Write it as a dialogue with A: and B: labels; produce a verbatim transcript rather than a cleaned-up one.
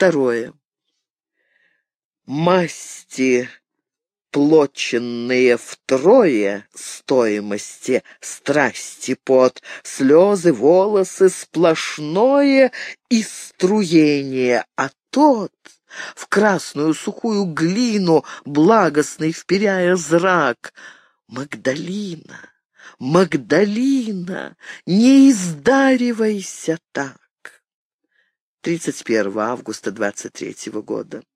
A: Второе. Масти, плотченные втрое стоимости, страсти, пот, слезы, волосы, сплошное и струение, а тот в красную сухую глину, благостный вперяя зрак. Магдалина, Магдалина, не издаривайся так. тридцать первого августа двадцать третьего года.